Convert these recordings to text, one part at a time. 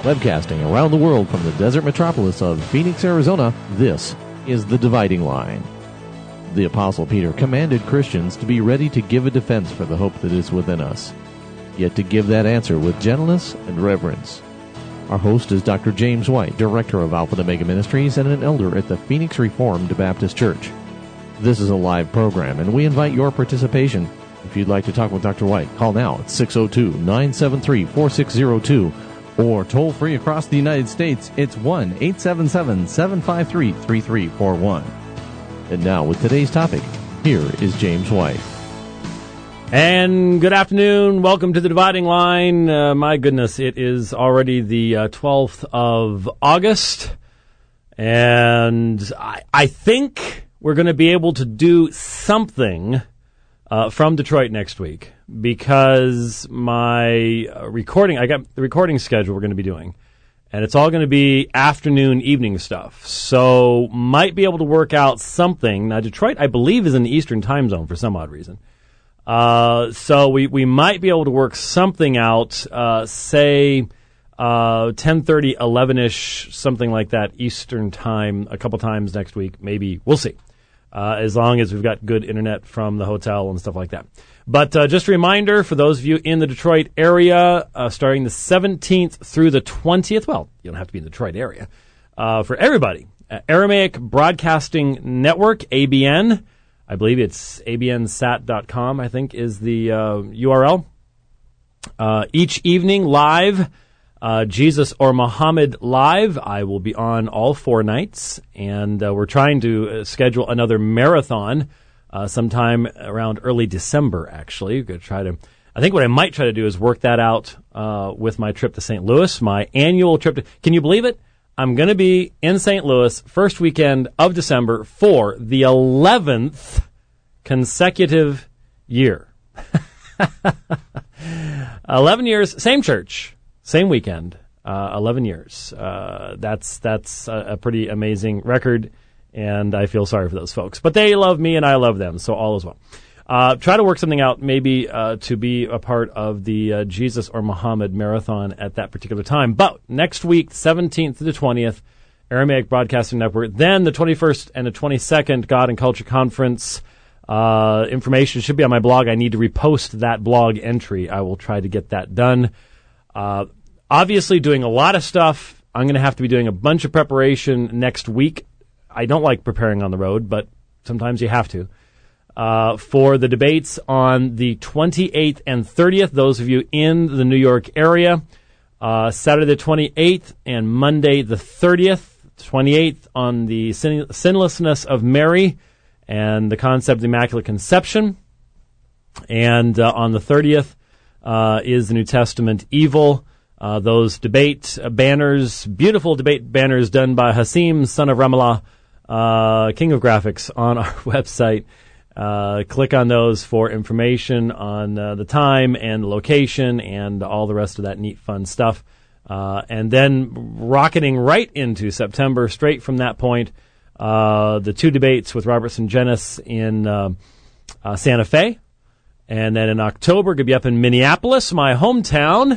Webcasting around the world from the desert metropolis of Phoenix, Arizona, this is The Dividing Line. The Apostle Peter commanded Christians to be ready to give a defense for the hope that is within us, yet to give that answer with gentleness and reverence. Our host is Dr. James White, Director of Alpha and Omega Ministries and an elder at the Phoenix Reformed Baptist Church. This is a live program, and we invite your participation. If you'd like to talk with Dr. White, call now at 602-973-4602, or toll free across the United States, it's 1-877-753-3341. And now, with today's topic, here is James White. And good afternoon. Welcome to The Dividing Line. My goodness, it is already the 12th of August, and I think we're going to be able to do something from Detroit next week, because my I got the recording schedule we're going to be doing, and it's all going to be afternoon, evening stuff. So might be able to work out something. Now, Detroit, I believe, is in the Eastern time zone for some odd reason. So we might be able to work something out, say 10:30, 11-ish, something like that, Eastern time, a couple times next week. Maybe. We'll see. As long as we've got good internet from the hotel and stuff like that. But just a reminder for those of you in the Detroit area, starting the 17th through the 20th, well, you don't have to be in the Detroit area, for everybody, Aramaic Broadcasting Network, ABN, I believe it's abnsat.com, I think is the URL. Each evening live, Jesus or Muhammad Live. I will be on all 4 nights, and we're trying to schedule another marathon sometime around early December, actually. We're going to try to, I think what I might try to do is work that out with my trip to St. Louis, my annual trip. Can you believe it? I'm going to be in St. Louis first weekend of December for the 11th consecutive year. 11 years, same church. Same weekend, 11 years. That's a pretty amazing record, and I feel sorry for those folks. But they love me, and I love them, so all is well. Try to work something out, maybe to be a part of the Jesus or Muhammad marathon at that particular time. But next week, 17th to the 20th, Aramaic Broadcasting Network. Then the 21st and the 22nd, God and Culture Conference. Information should be on my blog. I need to repost that blog entry. I will try to get that done. Obviously doing a lot of stuff. I'm going to have to be doing a bunch of preparation next week. I don't like preparing on the road, but sometimes you have to. For the debates on the 28th and 30th, those of you in the New York area, Saturday the 28th and Monday the 30th, 28th on the sinlessness of Mary and the concept of the Immaculate Conception. And on the 30th is the New Testament evil. Those debate banners, beautiful debate banners done by Hasim, son of Ramallah, king of graphics, on our website. Click on those for information on the time and the location and all the rest of that neat, fun stuff. And then rocketing right into September, straight from that point, the 2 debates with Robertson Jenis in Santa Fe. And then in October, going to be up in Minneapolis, my hometown,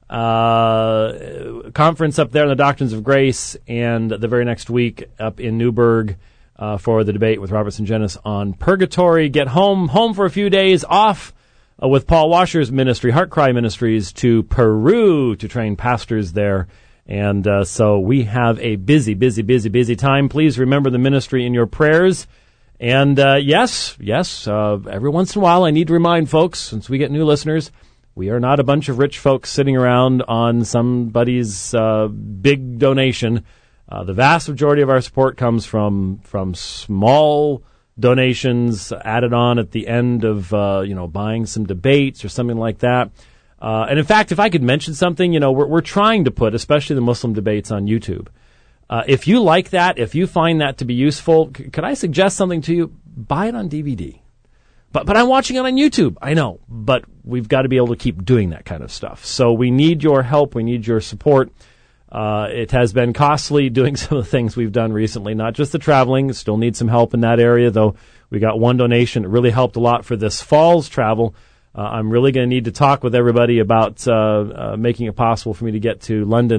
conference up there on the Doctrines of Grace, and the very next week up in Newburgh for the debate with Robertson Jenis on purgatory. Get home for a few days off with Paul Washer's ministry, Heart Cry Ministries, to Peru to train pastors there. And so we have a busy time. Please remember the ministry in your prayers. And yes, every once in a while I need to remind folks, since we get new listeners, we are not a bunch of rich folks sitting around on somebody's big donation. The vast majority of our support comes from small donations added on at the end of buying some debates or something like that. And in fact, if I could mention something, we're trying to put, especially the Muslim debates, on YouTube. If you like that, if you find that to be useful, could I suggest something to you? Buy it on DVD. But I'm watching it on YouTube. I know, but we've got to be able to keep doing that kind of stuff. So we need your help. We need your support. It has been costly doing some of the things we've done recently, not just the traveling. Still need some help in that area, though we got one donation that really helped a lot for this fall's travel. I'm really going to need to talk with everybody about making it possible for me to get to London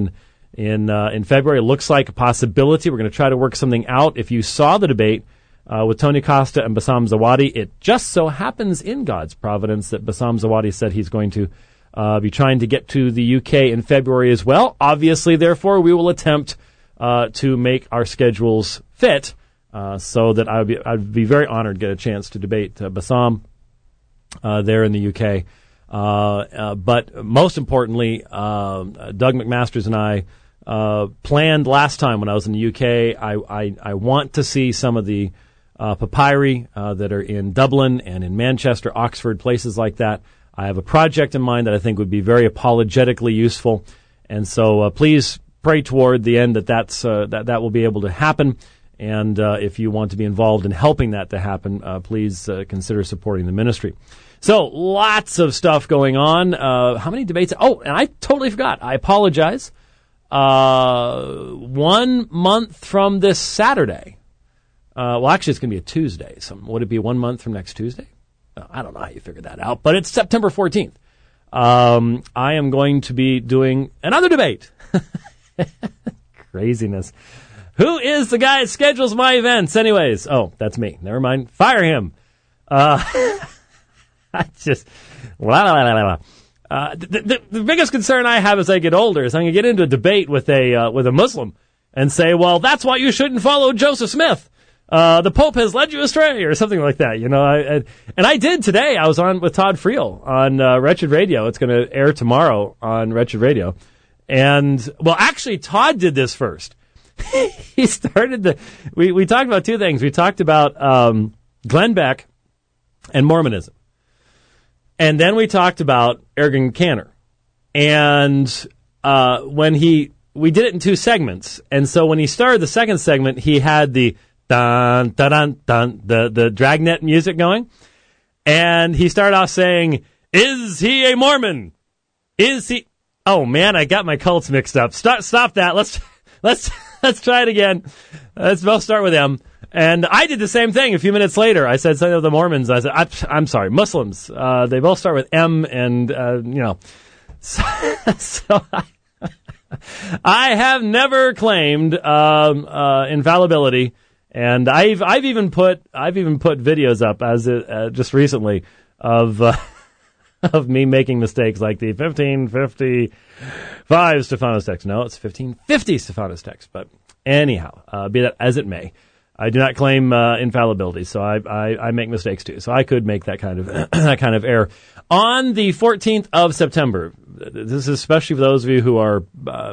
in February. It looks like a possibility. We're going to try to work something out. If you saw the debate with Tony Costa and Bassam Zawadi, it just so happens in God's providence that Bassam Zawadi said he's going to be trying to get to the UK in February as well. Obviously, therefore, we will attempt to make our schedules fit so that I'd be very honored to get a chance to debate Bassam there in the UK. But most importantly, Doug McMasters and I planned last time when I was in the UK. I want to see some of the papyri that are in Dublin and in Manchester, Oxford, places like that. I have a project in mind that I think would be very apologetically useful, and so please pray toward the end that will be able to happen. And if you want to be involved in helping that to happen, please consider supporting the ministry. So lots of stuff going on. How many debates? Oh, and I totally forgot. I apologize. 1 month from this Saturday. Well, actually, it's going to be a Tuesday. So would it be 1 month from next Tuesday? I don't know how you figured that out, but it's September 14th. I am going to be doing another debate. Craziness. Who is the guy that schedules my events? Anyways, oh, that's me. Never mind. Fire him. I just, the biggest concern I have as I get older is I'm going to get into a debate with a Muslim and say, well, that's why you shouldn't follow Joseph Smith. The Pope has led you astray, or something like that. You know, and I did today. I was on with Todd Friel on Wretched Radio. It's going to air tomorrow on Wretched Radio. And, well, actually, Todd did this first. He started we talked about two things. We talked about Glenn Beck and Mormonism. And then we talked about Ergen Cantor. And we did it in two segments. And so when he started the second segment, he had the dun, dun, dun, dun, the dragnet music going. And he started off saying, is he a Mormon? Is he? Oh, man, I got my cults mixed up. Stop that. Let's try it again. Let's both start with M. And I did the same thing a few minutes later. I said something of the Mormons. I said, I'm sorry, Muslims. They both start with M, and, you know. So I have never claimed infallibility, and I've even put videos up just recently of me making mistakes like the 1555 Stephanos text. No, it's 1550 Stephanos text. But anyhow, be that as it may, I do not claim infallibility, so I make mistakes too. So I could make that kind of that kind of error. On the 14th of September, this is especially for those of you who are,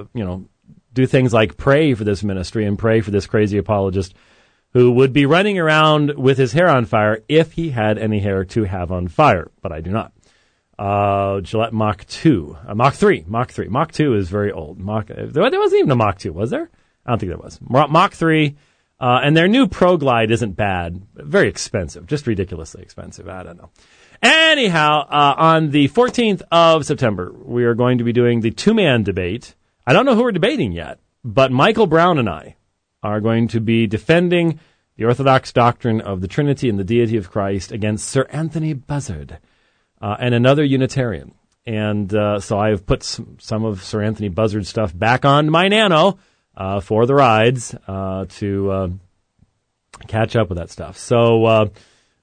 do things like pray for this ministry and pray for this crazy apologist who would be running around with his hair on fire if he had any hair to have on fire, but I do not. Gillette Mach 2. Mach 3. Mach 2 is very old. There wasn't even a Mach 2, was there? I don't think there was. Mach 3. And their new Pro Glide isn't bad. Very expensive. Just ridiculously expensive. I don't know. Anyhow, on the 14th of September, we are going to be doing the two-man debate. I don't know who we're debating yet, but Michael Brown and I are going to be defending the Orthodox doctrine of the Trinity and the deity of Christ against Sir Anthony Buzzard. And another Unitarian. And so I have put some of Sir Anthony Buzzard's stuff back on my Nano for the rides to catch up with that stuff. So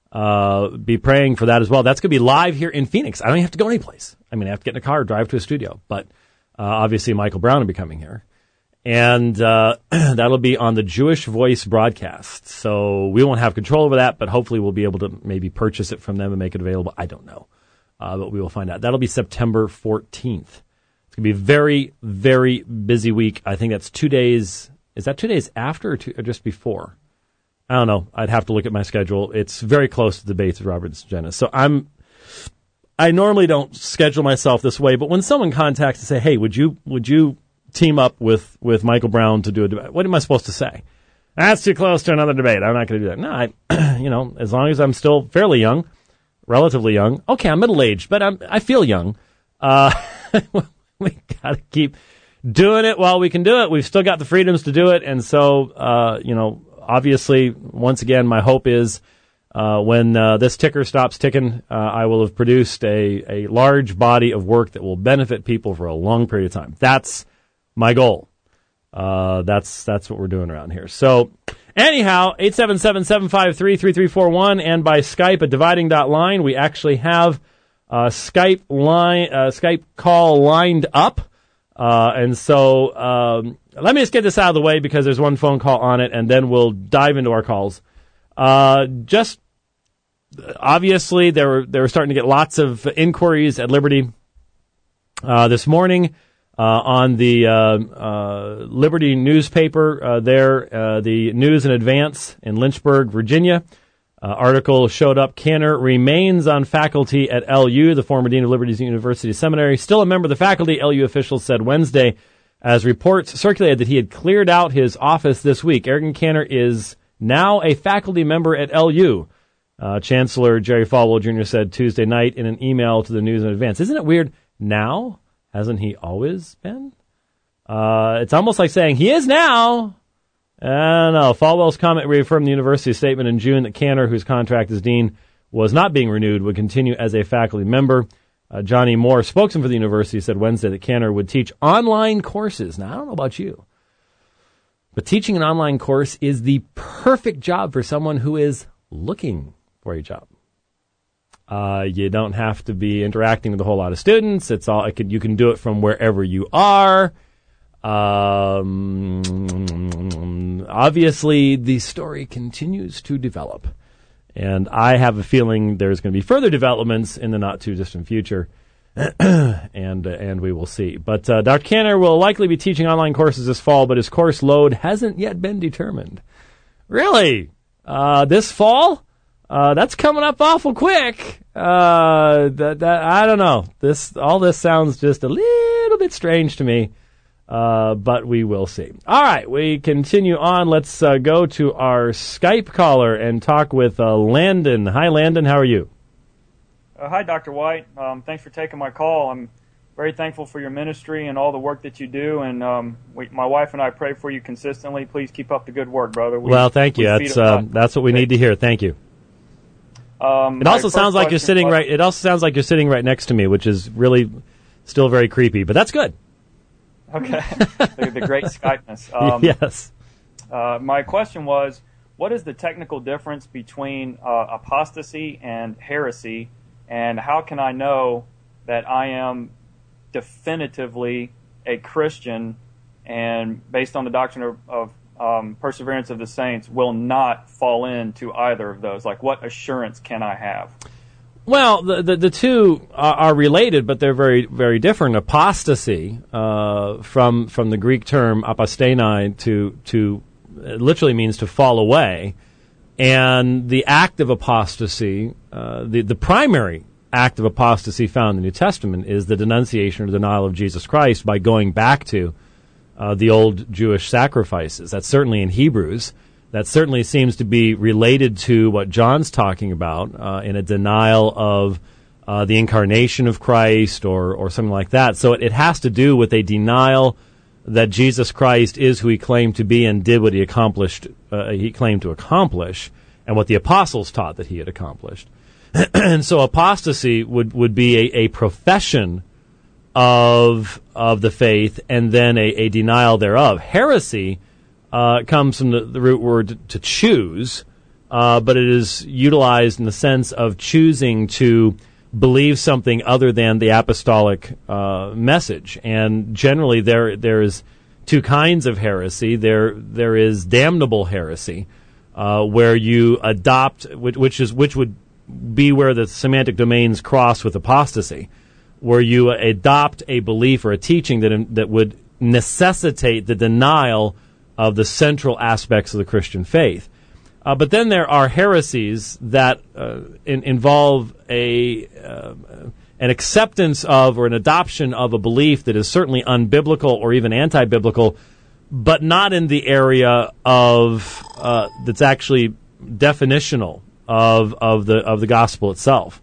be praying for that as well. That's going to be live here in Phoenix. I don't even have to go anyplace. I mean, I have to get in a car, drive to a studio. But obviously Michael Brown will be coming here. And that'll be on the Jewish Voice broadcast. So we won't have control over that, but hopefully we'll be able to maybe purchase it from them and make it available. I don't know. But we will find out. That'll be September 14th. It's going to be a very, very busy week. I think that's 2 days. Is that 2 days after or just before? I don't know. I'd have to look at my schedule. It's very close to the debates with Robert and Jenna. So I normally don't schedule myself this way, but when someone contacts and say, hey, would you team up with Michael Brown to do a debate? What am I supposed to say? That's too close to another debate. I'm not going to do that. No, as long as I'm still fairly young, relatively young. Okay, I'm middle-aged, but I feel young. We got to keep doing it while we can do it. We've still got the freedoms to do it. And so, obviously, once again, my hope is when this ticker stops ticking, I will have produced a large body of work that will benefit people for a long period of time. That's my goal. That's what we're doing around here. So anyhow, 877-753-3341 and by Skype at dividing.line. We actually have Skype call lined up. And so let me just get this out of the way because there's one phone call on it, and then we'll dive into our calls. Just obviously, they were starting to get lots of inquiries at Liberty this morning on the Liberty newspaper there, the News in Advance in Lynchburg, Virginia. Article showed up. Cantor remains on faculty at LU, the former dean of Liberty's University Seminary. Still a member of the faculty, LU officials said Wednesday, as reports circulated that he had cleared out his office this week. Eric Cantor is now a faculty member at LU. Chancellor Jerry Falwell Jr. said Tuesday night in an email to the News in Advance. Isn't it weird? Now? Hasn't he always been? It's almost like saying, he is now. I don't know. Falwell's comment reaffirmed the university's statement in June that Cantor, whose contract as dean was not being renewed, would continue as a faculty member. Johnny Moore, spokesman for the university, said Wednesday that Cantor would teach online courses. Now, I don't know about you, but teaching an online course is the perfect job for someone who is looking for a job. You don't have to be interacting with a whole lot of students. You can do it from wherever you are. Obviously, the story continues to develop, and I have a feeling there's going to be further developments in the not-too-distant future, and we will see. But Dr. Cantor will likely be teaching online courses this fall, but his course load hasn't yet been determined. Really? This fall? That's coming up awful quick. I don't know. All this sounds just a little bit strange to me. But we will see. All right, we continue on. Let's go to our Skype caller and talk with Landon. Hi, Landon. How are you? Hi, Dr. White. Thanks for taking my call. I'm very thankful for your ministry and all the work that you do. And my wife and I pray for you consistently. Please keep up the good work, brother. Well, thank you. That's what we need to hear. Thank you. It also sounds like you're sitting right. It also sounds like you're sitting right next to me, which is really still very creepy. But that's good. Okay, the great Skypeness. Yes. My question was, what is the technical difference between apostasy and heresy, and how can I know that I am definitively a Christian and, based on the doctrine of perseverance of the saints, will not fall into either of those? Like, what assurance can I have? Well, the two are related, but they're very, very different. Apostasy, from the Greek term apostenai, to literally means to fall away, and the act of apostasy, the primary act of apostasy found in the New Testament is the denunciation or denial of Jesus Christ by going back to the old Jewish sacrifices. That's certainly in Hebrews. That certainly seems to be related to what John's talking about in a denial of the incarnation of Christ or something like that. So it has to do with a denial that Jesus Christ is who he claimed to be and did what he accomplished. He claimed to accomplish, and what the apostles taught that he had accomplished. And so apostasy would be a profession of the faith and then a denial thereof. Heresy comes from the root word to choose, but it is utilized in the sense of choosing to believe something other than the apostolic message. And generally, there is two kinds of heresy. There is damnable heresy, where you adopt, which would be where the semantic domains cross with apostasy, where you adopt a belief or a teaching that would necessitate the denial of the central aspects of the Christian faith. But then there are heresies that involve an acceptance of or an adoption of a belief that is certainly unbiblical or even anti-biblical, but not in the area of that's actually definitional of the gospel itself.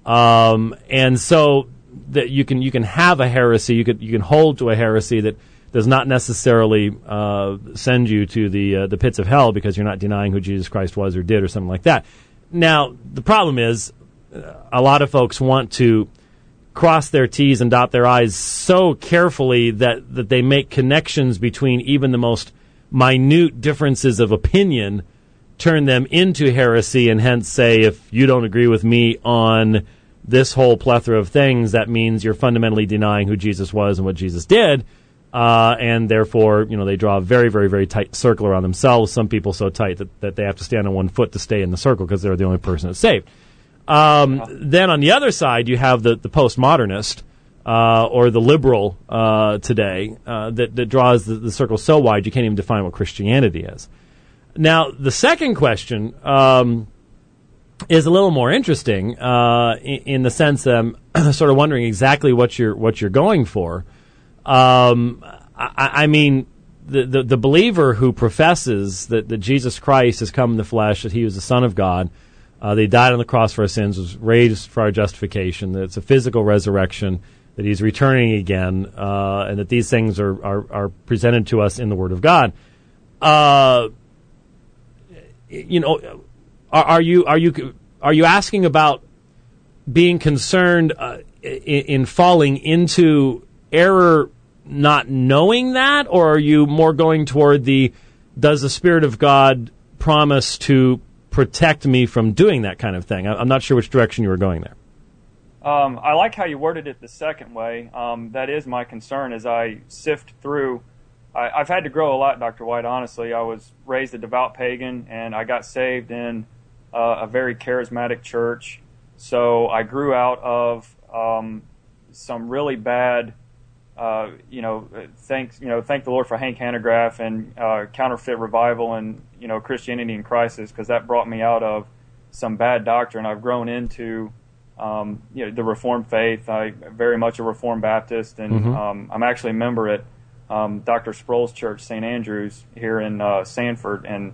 And so that you can have a heresy, you can hold to a heresy that does not necessarily send you to the pits of hell because you're not denying who Jesus Christ was or did or something like that. Now, the problem is a lot of folks want to cross their T's and dot their I's so carefully that they make connections between even the most minute differences of opinion, turn them into heresy, and hence say, if you don't agree with me on this whole plethora of things, that means you're fundamentally denying who Jesus was and what Jesus did, and therefore, they draw a very, very, very tight circle around themselves. Some people so tight that they have to stand on one foot to stay in the circle because they're the only person that's saved. Then on the other side, you have the postmodernist or the liberal today that draws the circle so wide you can't even define what Christianity is. Now, the second question is a little more interesting in the sense that I'm sort of wondering exactly what you're going for. I mean, the believer who professes that Jesus Christ has come in the flesh, that he was the Son of God, that he died on the cross for our sins, was raised for our justification, that it's a physical resurrection, that he's returning again, and that these things are presented to us in the Word of God. Are you asking about being concerned in falling into error, not knowing that, or are you more going toward does the Spirit of God promise to protect me from doing that kind of thing? I'm not sure which direction you were going there. I like how you worded it the second way. That is my concern as I sift through. I've had to grow a lot, Dr. White, honestly. I was raised a devout pagan, and I got saved in a very charismatic church. So I grew out of some really bad, thank the Lord for Hank Hanegraaff and counterfeit revival and, Christianity in crisis, because that brought me out of some bad doctrine. I've grown into the Reformed faith. I'm very much a Reformed Baptist, and I'm actually a member at Dr. Sproul's church, St. Andrew's, here in Sanford. And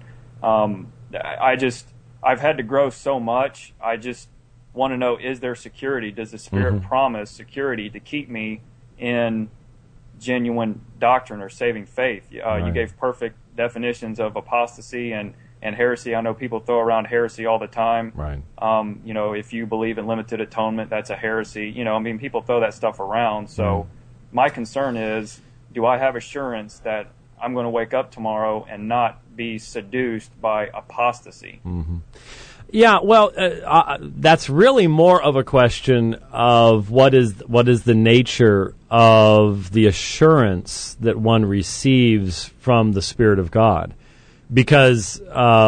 I've had to grow so much. I just want to know, is there security? Does the Spirit promise security to keep me in genuine doctrine or saving faith? Right. You gave perfect definitions of apostasy and heresy. I know people throw around heresy all the time. Right. If you believe in limited atonement, that's a heresy. People throw that stuff around. So my concern is, do I have assurance that I'm going to wake up tomorrow and not be seduced by apostasy? Mm-hmm. Yeah, well, that's really more of a question of what is the nature of the assurance that one receives from the Spirit of God. Because,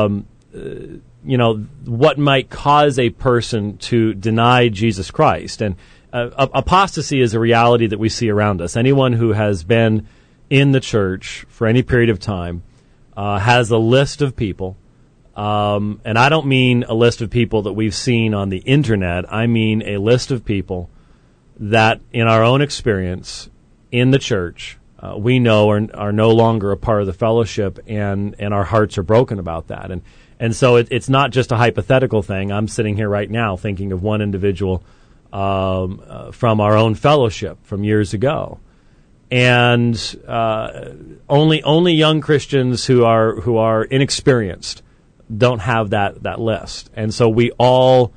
what might cause a person to deny Jesus Christ. And apostasy is a reality that we see around us. Anyone who has been in the church for any period of time has a list of people. And I don't mean a list of people that we've seen on the internet. I mean a list of people that, in our own experience in the church, we know are no longer a part of the fellowship, and our hearts are broken about that. And so it's not just a hypothetical thing. I'm sitting here right now thinking of one individual from our own fellowship from years ago. And only young Christians who are inexperienced don't have that list. And so we all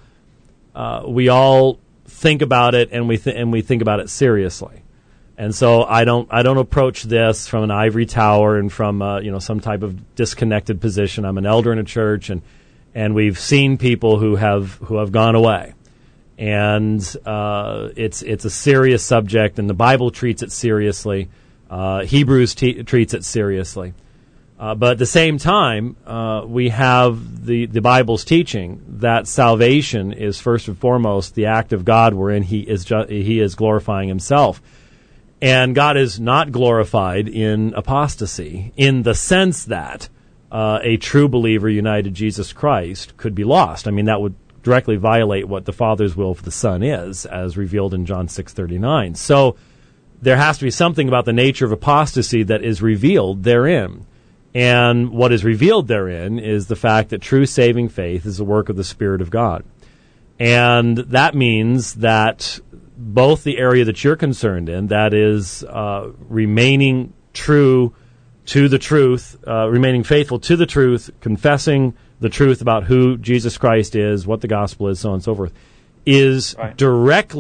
think about it, and we think about it seriously. And so I don't approach this from an ivory tower and from some type of disconnected position. I'm an elder in a church, and we've seen people who have gone away, and it's a serious subject, and the Bible treats it seriously. Hebrews treats it seriously, but at the same time, we have the Bible's teaching that salvation is first and foremost the act of God, wherein He is glorifying Himself. And God is not glorified in apostasy, in the sense that a true believer united to Jesus Christ could be lost. I mean, that would directly violate what the Father's will for the Son is, as revealed in John 6:39. So there has to be something about the nature of apostasy that is revealed therein. And what is revealed therein is the fact that true saving faith is the work of the Spirit of God. And that means that both the area that you're concerned in, that is remaining true to the truth, remaining faithful to the truth, confessing the truth about who Jesus Christ is, what the gospel is, so on and so forth, is right. directly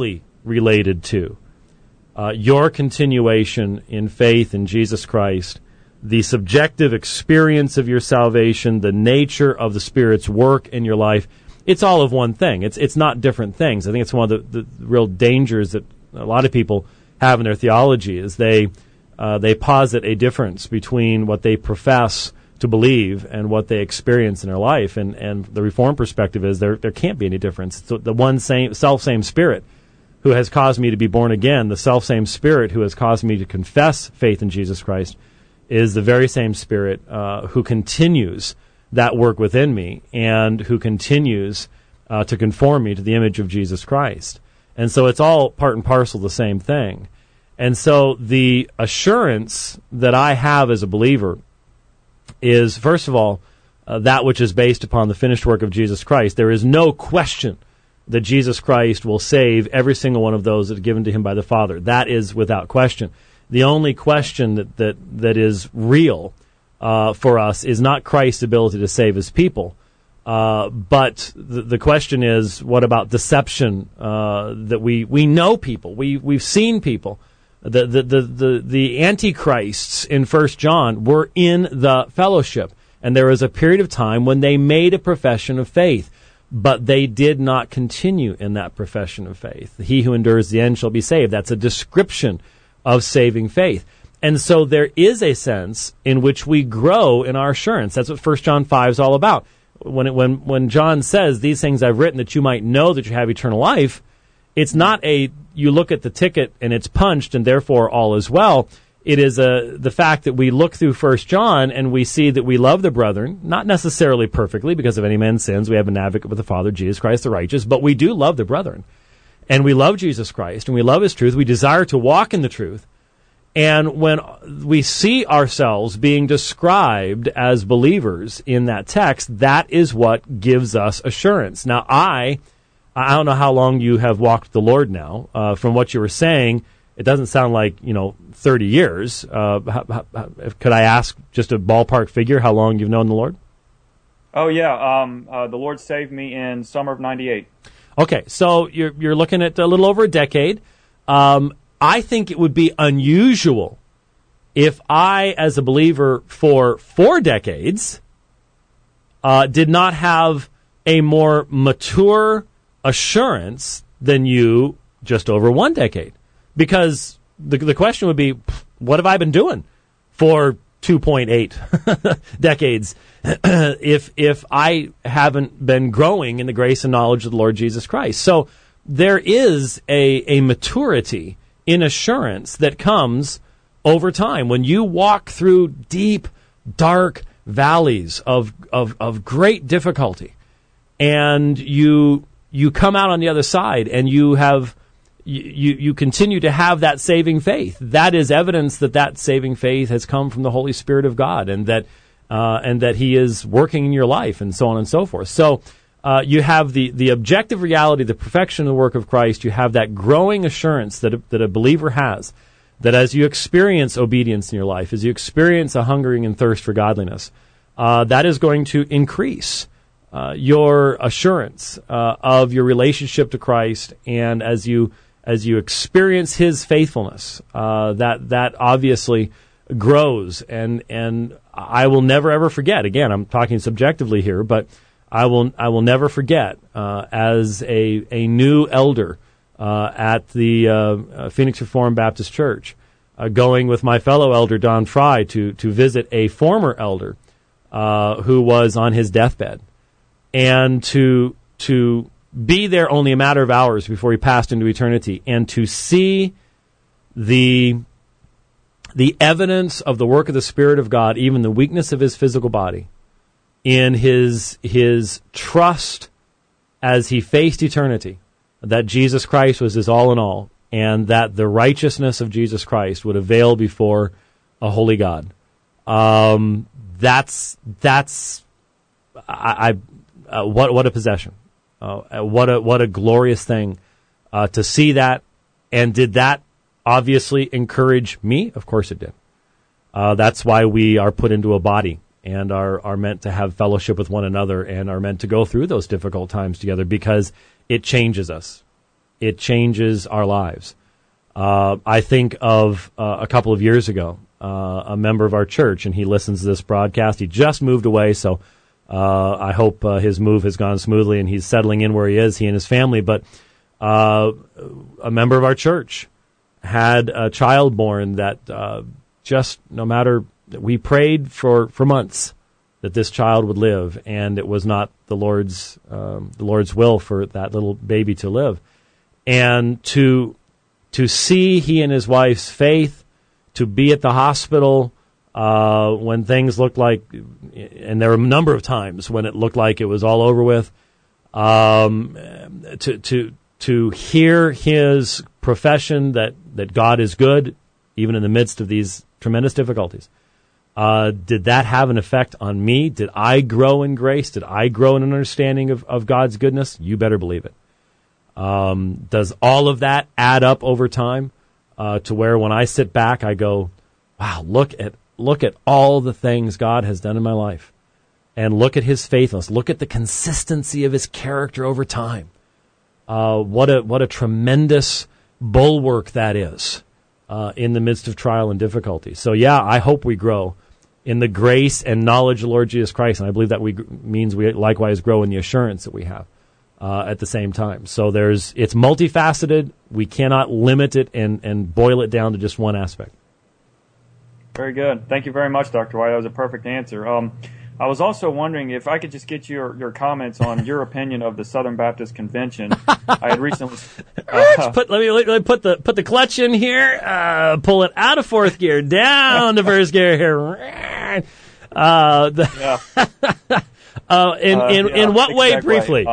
related to your continuation in faith in Jesus Christ, the subjective experience of your salvation, the nature of the Spirit's work in your life. It's all of one thing. It's not different things. I think it's one of the real dangers that a lot of people have in their theology is they posit a difference between what they profess to believe and what they experience in their life. And the Reformed perspective is there can't be any difference. So the one same Spirit who has caused me to be born again, the self-same Spirit who has caused me to confess faith in Jesus Christ, is the very same Spirit who continues that work within me and who continues to conform me to the image of Jesus Christ. And so it's all part and parcel the same thing. And so the assurance that I have as a believer is, first of all, that which is based upon the finished work of Jesus Christ. There is no question that Jesus Christ will save every single one of those that are given to him by the Father. That is without question. The only question that is real for us is not Christ's ability to save his people, but the question is, what about deception? That we know people, we've seen people. The antichrists in 1 John were in the fellowship, and there was a period of time when they made a profession of faith, but they did not continue in that profession of faith. He who endures the end shall be saved. That's a description of saving faith. And so there is a sense in which we grow in our assurance. That's what 1 John 5 is all about. When John says, these things I've written that you might know that you have eternal life, it's not you look at the ticket and it's punched and therefore all is well. It is the fact that we look through 1 John and we see that we love the brethren, not necessarily perfectly, because if any man sins, we have an advocate with the Father, Jesus Christ the righteous, but we do love the brethren. And we love Jesus Christ, and we love his truth. We desire to walk in the truth. And when we see ourselves being described as believers in that text, that is what gives us assurance. Now, I don't know how long you have walked with the Lord now. From what you were saying, it doesn't sound like, 30 years. Could I ask just a ballpark figure how long you've known the Lord? Oh, yeah. The Lord saved me in summer of 98. Okay, so you're looking at a little over a decade. I think it would be unusual if I, as a believer for 4 decades, did not have a more mature assurance than you just over 1 decade. Because the question would be, what have I been doing for 2.8 decades if I haven't been growing in the grace and knowledge of the Lord Jesus Christ? So there is a maturity in assurance that comes over time. When you walk through deep, dark valleys of great difficulty, and you come out on the other side, and you continue to have that saving faith. That is evidence that saving faith has come from the Holy Spirit of God, and that He is working in your life, and so on and so forth. So you have the objective reality, the perfection of the work of Christ. You have that growing assurance that a believer has, that as you experience obedience in your life, as you experience a hungering and thirst for godliness, that is going to increase your assurance of your relationship to Christ, and as you experience His faithfulness, that obviously grows. And I will never ever forget. Again, I'm talking subjectively here, but I will never forget as a new elder at the Phoenix Reformed Baptist Church, going with my fellow elder Don Fry to visit a former elder who was on his deathbed, and to be there only a matter of hours before he passed into eternity, and to see the evidence of the work of the Spirit of God, even the weakness of his physical body, in his trust as he faced eternity, that Jesus Christ was his all in all, and that the righteousness of Jesus Christ would avail before a holy God. That's what a possession. What a glorious thing to see that. And did that obviously encourage me? Of course it did. That's why we are put into a body and are meant to have fellowship with one another, and are meant to go through those difficult times together, because it changes us. it changes our lives. I think of a couple of years ago, a member of our church, and he listens to this broadcast. He just moved away, so I hope his move has gone smoothly and he's settling in where he is, he and his family. But a member of our church had a child born that just no matter, we prayed for months that this child would live, and it was not the Lord's will for that little baby to live. And to see he and his wife's faith, to be at the hospital when things looked like, and there were a number of times when it looked like it was all over with, to hear his profession that God is good, even in the midst of these tremendous difficulties. Did that have an effect on me? Did I grow in grace? Did I grow in an understanding of God's goodness? You better believe it. Does all of that add up over time to where when I sit back, I go, wow, look at all the things God has done in my life, and look at his faithfulness. Look at the consistency of his character over time. What a tremendous bulwark that is in the midst of trial and difficulty. So yeah, I hope we grow in the grace and knowledge of the Lord Jesus Christ, and I believe that means we likewise grow in the assurance that we have at the same time. So it's multifaceted. We cannot limit it and boil it down to just one aspect. Very good. Thank you very much, Dr. White. That was a perfect answer. I was also wondering if I could just get your comments on your opinion of the Southern Baptist Convention. I had recently let me put the clutch in here. Pull it out of fourth gear, down to first gear here. In what way, briefly?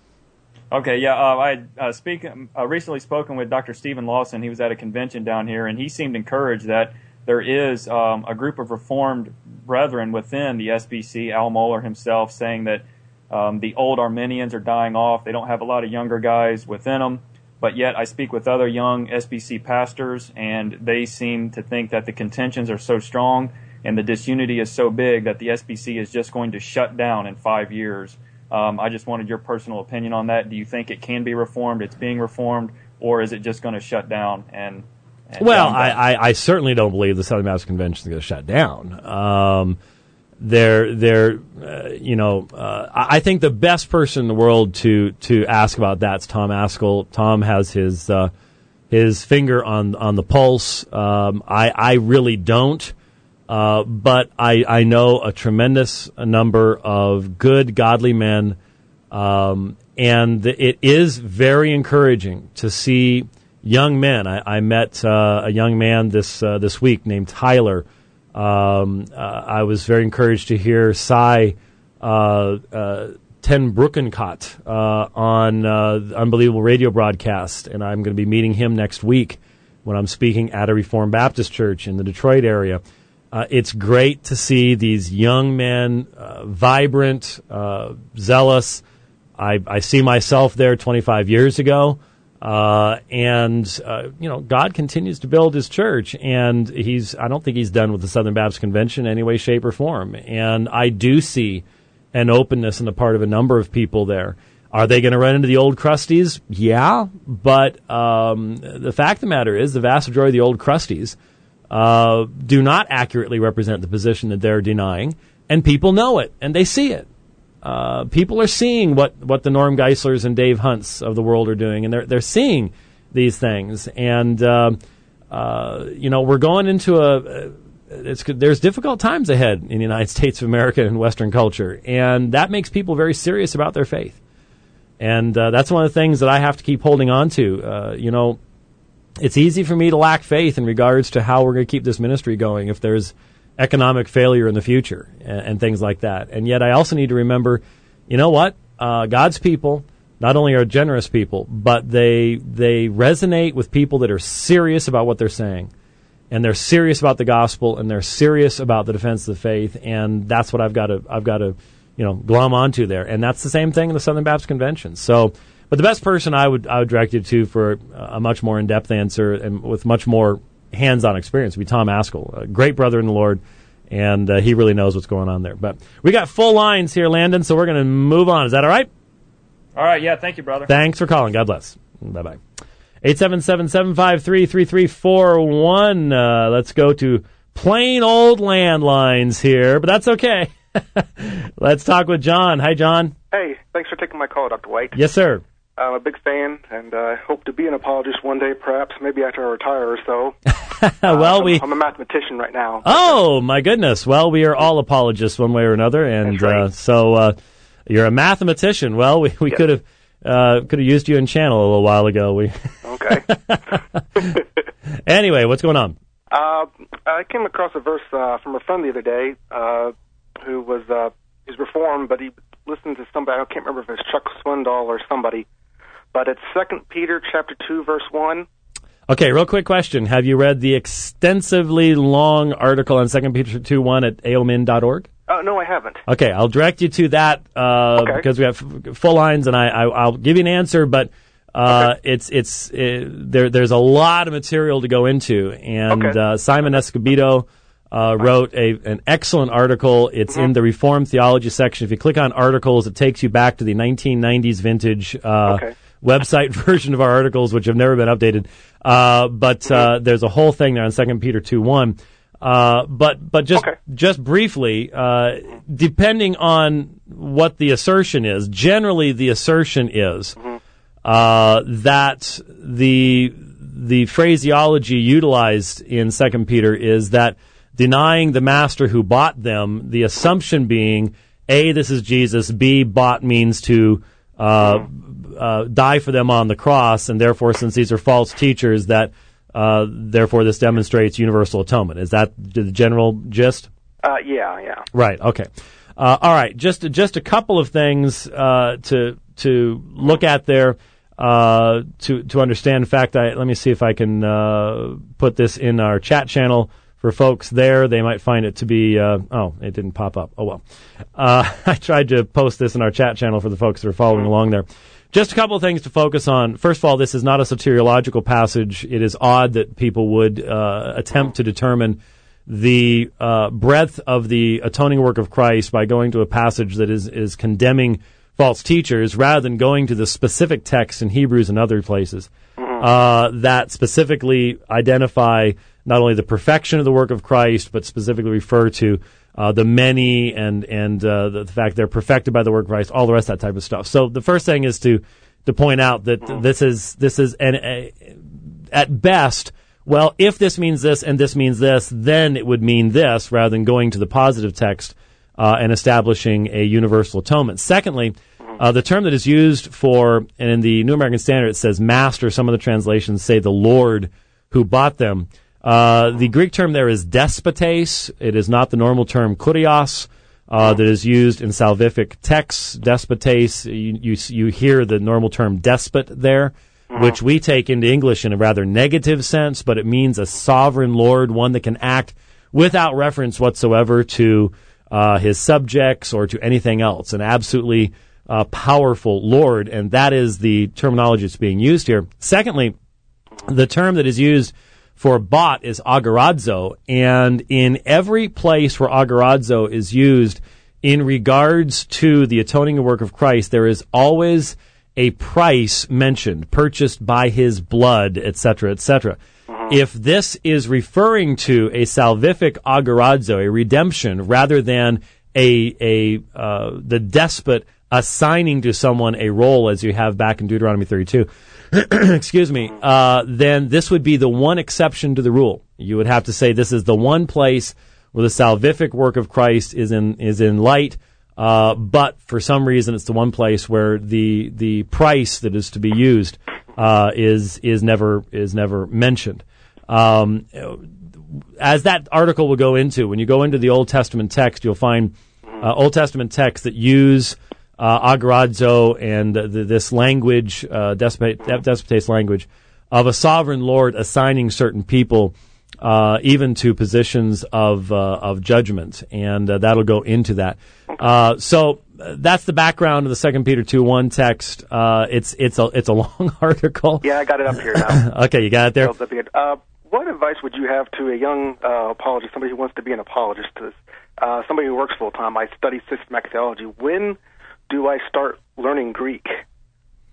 I had recently spoken with Dr. Stephen Lawson. He was at a convention down here, and he seemed encouraged that there is a group of Reformed brethren within the SBC, Al Mohler himself, saying that the old Arminians are dying off. They don't have a lot of younger guys within them. But yet I speak with other young SBC pastors, and they seem to think that the contentions are so strong and the disunity is so big that the SBC is just going to shut down in 5 years. I just wanted your personal opinion on that. Do you think it can be reformed, it's being reformed, or is it just going to shut down? Well, I certainly don't believe the Southern Baptist Convention is going to shut down. I think the best person in the world to ask about that's Tom Ascol. Tom has his finger on the pulse. I really don't. But I know a tremendous number of good, godly men, and it is very encouraging to see young men. I met a young man this week named Tyler. I was very encouraged to hear Cy Ten Brookencott on Unbelievable Radio broadcast, and I'm going to be meeting him next week when I'm speaking at a Reformed Baptist church in the Detroit area. It's great to see these young men, vibrant, zealous. I see myself there 25 years ago. God continues to build his church, and I don't think he's done with the Southern Baptist Convention in any way, shape, or form. And I do see an openness on the part of a number of people there. Are they going to run into the old crusties? Yeah, but the fact of the matter is the vast majority of the old crusties do not accurately represent the position that they're denying, and people know it, and they see it. People are seeing what the Norm Geislers and Dave Hunts of the world are doing, and they're seeing these things. And we're going into there's difficult times ahead in the United States of America and Western culture, and that makes people very serious about their faith. And that's one of the things that I have to keep holding on to. It's easy for me to lack faith in regards to how we're going to keep this ministry going if there's economic failure in the future and things like that. And yet I also need to remember, God's people not only are generous people, but they resonate with people that are serious about what they're saying. And they're serious about the gospel, and they're serious about the defense of the faith, and that's what I've got to glom onto there. And that's the same thing in the Southern Baptist Convention. So, but the best person I would direct you to for a much more in-depth answer and with much more hands-on experience would be Tom Ascol, a great brother in the Lord, and he really knows what's going on there. But we got full lines here, Landon, so we're going to move on. Is that all right? All right, yeah, thank you, brother. Thanks for calling. God bless. Bye-bye. 877-753-3341. Let's go to plain old landlines here, but that's okay. Let's talk with John. Hi, John. Hey, thanks for taking my call, Dr. White. Yes, sir. I'm a big fan, and I hope to be an apologist one day, perhaps, maybe after I retire or so. Well, I'm a mathematician right now. Oh, my goodness. Well, we are all apologists one way or another, and That's right. so you're a mathematician. Well, we Yes. could have used you in channel a little while ago. Okay. Anyway, what's going on? I came across a verse from a friend the other day who was he's Reformed, but he listened to somebody, I can't remember if it's Chuck Swindoll or somebody, but it's 2 Peter chapter 2, verse 1. Okay, real quick question. Have you read the extensively long article on 2 Peter 2:1 at aomin.org? No, I haven't. Okay, I'll direct you to that because we have full lines, and I'll give you an answer, but there's a lot of material to go into, and Simon Escobedo wrote an excellent article. It's in the Reformed Theology section. If you click on articles, it takes you back to the 1990s vintage website version of our articles, which have never been updated. But there's a whole thing there on 2 Peter 2:1. But just briefly, depending on what the assertion is, generally the assertion is that the phraseology utilized in 2 Peter is that denying the master who bought them, the assumption being, A, this is Jesus, B, bought means to die for them on the cross, and therefore, since these are false teachers, that therefore this demonstrates universal atonement. Is that the general gist? Yeah. Right. Okay. All right. Just a couple of things to look at there to understand. In fact, let me see if I can put this in our chat channel for folks there. They might find it to be. It didn't pop up. Oh well. I tried to post this in our chat channel for the folks that are following along there. Just a couple of things to focus on. First of all, this is not a soteriological passage. It is odd that people would attempt to determine the breadth of the atoning work of Christ by going to a passage that is condemning false teachers rather than going to the specific text in Hebrews and other places that specifically identify not only the perfection of the work of Christ, but specifically refer to the many and the fact they're perfected by the work of Christ, all the rest of that type of stuff. So the first thing is to point out that this is at best, well, if this means this and this means this, then it would mean this, rather than going to the positive text and establishing a universal atonement. Secondly, the term that is used for, and in the New American Standard it says master, some of the translations say the Lord who bought them. The Greek term there is despotes. It is not the normal term kurios that is used in salvific texts. Despotes, you hear the normal term despot there, which we take into English in a rather negative sense, but it means a sovereign lord, one that can act without reference whatsoever to his subjects or to anything else, an absolutely powerful lord, and that is the terminology that's being used here. Secondly, the term that is used for bought is agorazo, and in every place where agorazo is used in regards to the atoning work of Christ, there is always a price mentioned, purchased by his blood, etc., etc. If this is referring to a salvific agorazo, a redemption, rather than the despot assigning to someone a role, as you have back in Deuteronomy 32, excuse me, then this would be the one exception to the rule. You would have to say this is the one place where the salvific work of Christ is in light, but for some reason it's the one place where the price that is to be used is never mentioned. As that article will go into, when you go into the Old Testament text, you'll find Old Testament texts that use agorazo and this language, despotes language, of a sovereign lord assigning certain people even to positions of judgment, and that'll go into that. So that's the background of the 2 Peter 2:1 text. It's a long article. Yeah, I got it up here now. Okay, you got it there. What advice would you have to a young apologist, somebody who wants to be an apologist, somebody who works full time? I study systematic theology. When do I start learning Greek?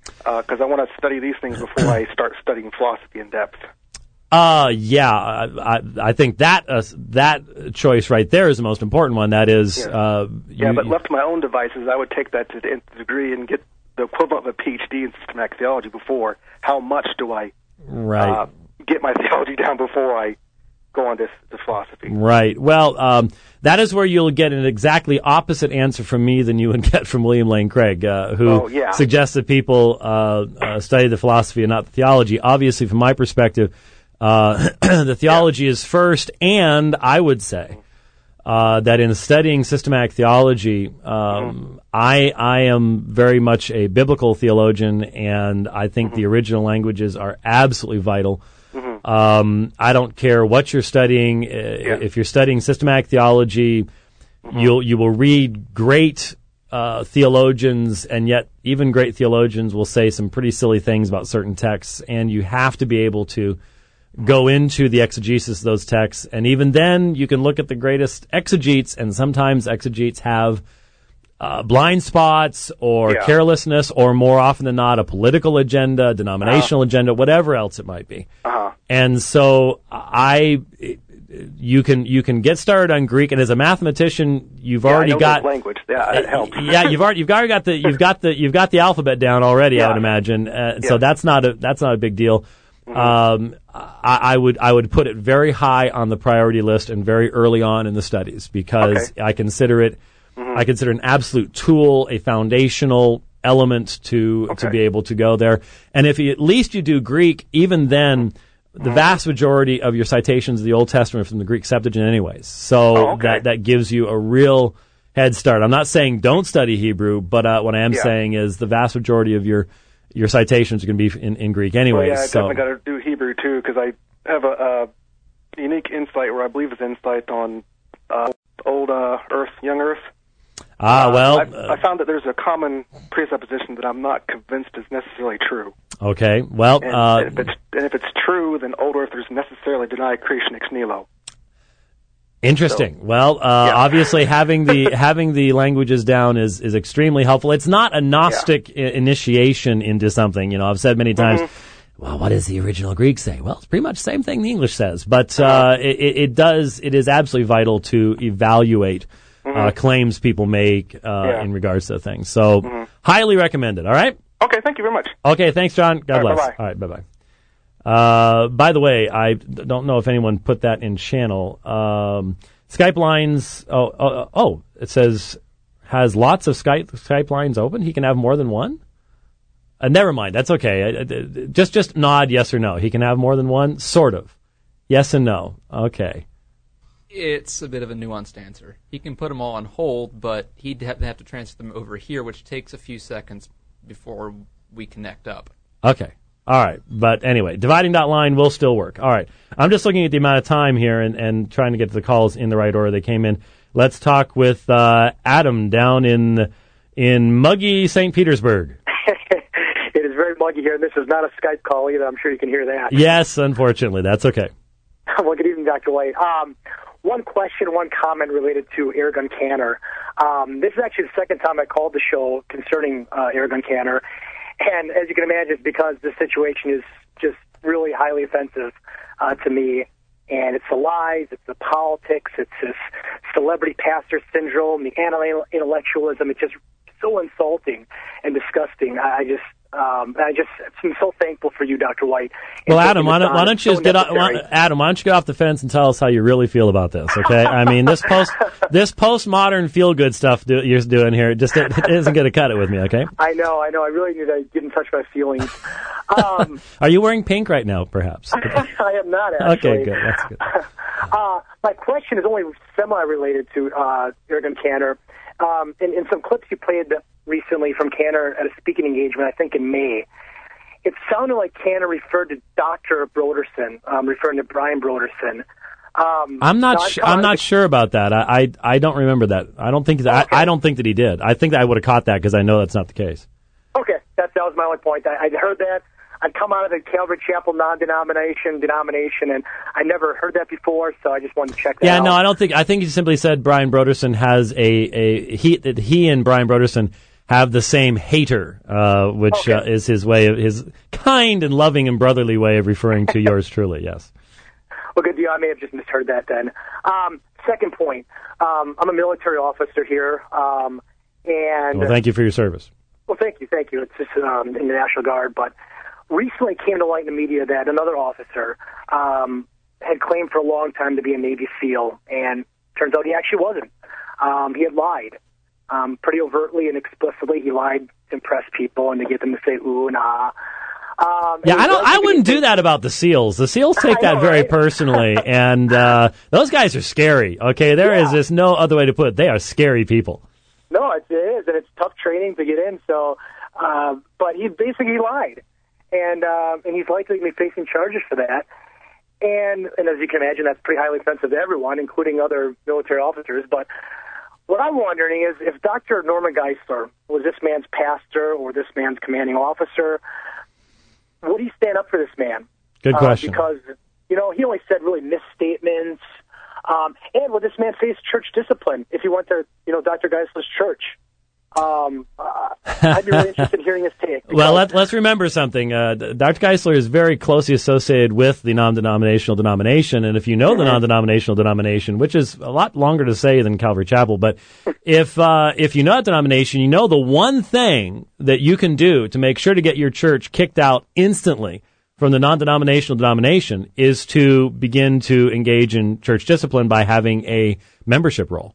Because I want to study these things before I start studying philosophy in depth. Yeah, I think that choice right there is the most important one. That is, but left to my own devices, I would take that to the nth degree and get the equivalent of a PhD in systematic theology before. How much do I get my theology down before I go on to philosophy? Right. Well, that is where you'll get an exactly opposite answer from me than you would get from William Lane Craig, who suggests that people study the philosophy and not the theology. Obviously, from my perspective, the theology is first, and I would say that in studying systematic theology, I am very much a biblical theologian, and I think the original languages are absolutely vital. I don't care what you're studying. If you're studying systematic theology, you will read great theologians, and yet even great theologians will say some pretty silly things about certain texts, and you have to be able to go into the exegesis of those texts. And even then, you can look at the greatest exegetes, and sometimes exegetes have blind spots or carelessness, or more often than not, a political agenda, denominational agenda, whatever else it might be. And so you can get started on Greek, and as a mathematician, you've already got language. Yeah, it helps. You've already got the alphabet down already. I would imagine. So that's not a big deal. I would put it very high on the priority list and very early on in the studies, because I consider it an absolute tool, a foundational element to be able to go there. And if at least you do Greek, even then, the vast majority of your citations of the Old Testament are from the Greek Septuagint anyways. So that gives you a real head start. I'm not saying don't study Hebrew, but what I am saying is the vast majority of your citations are going to be in Greek anyways. I definitely got to do Hebrew too, because I have a unique insight, where I believe is insight on old Earth, young Earth. I found that there's a common presupposition that I'm not convinced is necessarily true. Okay, well, and if it's true, then old Earthers necessarily deny creation ex nihilo. Interesting. So, obviously having the languages down is extremely helpful. It's not a Gnostic initiation into something. You know, I've said many times, well, what does the original Greek say? Well, it's pretty much the same thing the English says, but it is absolutely vital to evaluate claims people make in regards to things. So highly recommended. All right? Okay, thank you very much. Okay, thanks, John. God bless. Bye-bye. All right, bye-bye. By the way, I don't know if anyone put that in channel. Skype lines, it says, has lots of Skype lines open. He can have more than one? Never mind, that's okay. Just nod yes or no. He can have more than one? Sort of. Yes and no. Okay. It's a bit of a nuanced answer. He can put them all on hold, but he'd have to transfer them over here, which takes a few seconds before we connect up. Okay. All right. But anyway, dividing.line will still work. All right. I'm just looking at the amount of time here and trying to get to the calls in the right order they came in. Let's talk with Adam down in muggy St. Petersburg. It is very muggy here, and this is not a Skype call either. I'm sure you can hear that. Yes, unfortunately. That's okay. Well, good evening, Dr. White. One question, one comment related to Airgun Canner. This is actually the second time I called the show concerning Airgun Canner. And as you can imagine, it's because the situation is just really highly offensive to me. And it's the lies, it's the politics, it's this celebrity pastor syndrome, the anti-intellectualism. It's just so insulting and disgusting. I'm so thankful for you, Dr. White. Well, Adam, why don't you get off the fence and tell us how you really feel about this? Okay, I mean this postmodern feel good stuff you're doing here it isn't going to cut it with me. Okay. I know. I really need to get in touch with my feelings. Are you wearing pink right now? Perhaps. I am not actually. Okay, good. That's good. My question is only semi-related to Airgun Canner. In some clips you played recently from Canner at a speaking engagement, I think in May, it sounded like Canner referred to Dr. Broderson, referring to Brian Broderson. I'm not sure about that. I don't remember that. I don't think that. Okay. I don't think that he did. I think that I would have caught that because I know that's not the case. Okay, that was my only point. I'd heard that. I'd come out of the Calvary Chapel denomination, and I never heard that before, so I just wanted to check that out. Yeah, no, I don't think. I think he simply said Brian Broderson has he and Brian Broderson have the same hater, which Okay. is his kind and loving and brotherly way of referring to yours truly. Yes. Well, good deal. I may have just misheard that then. Second point, I'm a military officer here, and Well, thank you for your service. well, thank you. It's just in the National Guard, but recently came to light in the media that another officer had claimed for a long time to be a Navy SEAL, and turns out he actually wasn't. He had lied. Pretty overtly and explicitly, he lied to impress people and to get them to say ooh and ah. Yeah, I wouldn't do that about the SEALs. The SEAls take I that know, very right? personally, and those guys are scary. Okay, there is just no other way to put it. They are scary people. No, it is, and it's tough training to get in. So, but he basically lied, and he's likely to be facing charges for that. And as you can imagine, that's pretty highly offensive to everyone, including other military officers. But what I'm wondering is if Dr. Norman Geisler was this man's pastor or this man's commanding officer, would he stand up for this man? Good question. Because, he only said really misstatements. And would this man face church discipline if he went to, Dr. Geisler's church? I'd be really interested in hearing his take. Well, let's remember something. Dr. Geisler is very closely associated with the non-denominational denomination, and if you know the non-denominational denomination, which is a lot longer to say than Calvary Chapel, but if you know that denomination, you know the one thing that you can do to make sure to get your church kicked out instantly from the non-denominational denomination is to begin to engage in church discipline by having a membership role.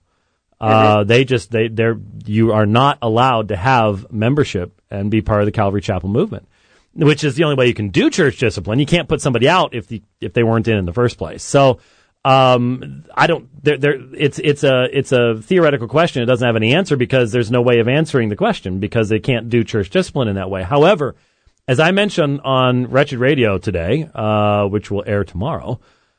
You are not allowed to have membership and be part of the Calvary Chapel movement, which is the only way you can do church discipline. You can't put somebody out if they weren't in the first place. So, it's a theoretical question. It doesn't have any answer because there's no way of answering the question because they can't do church discipline in that way. However, as I mentioned on Wretched Radio today, which will air tomorrow,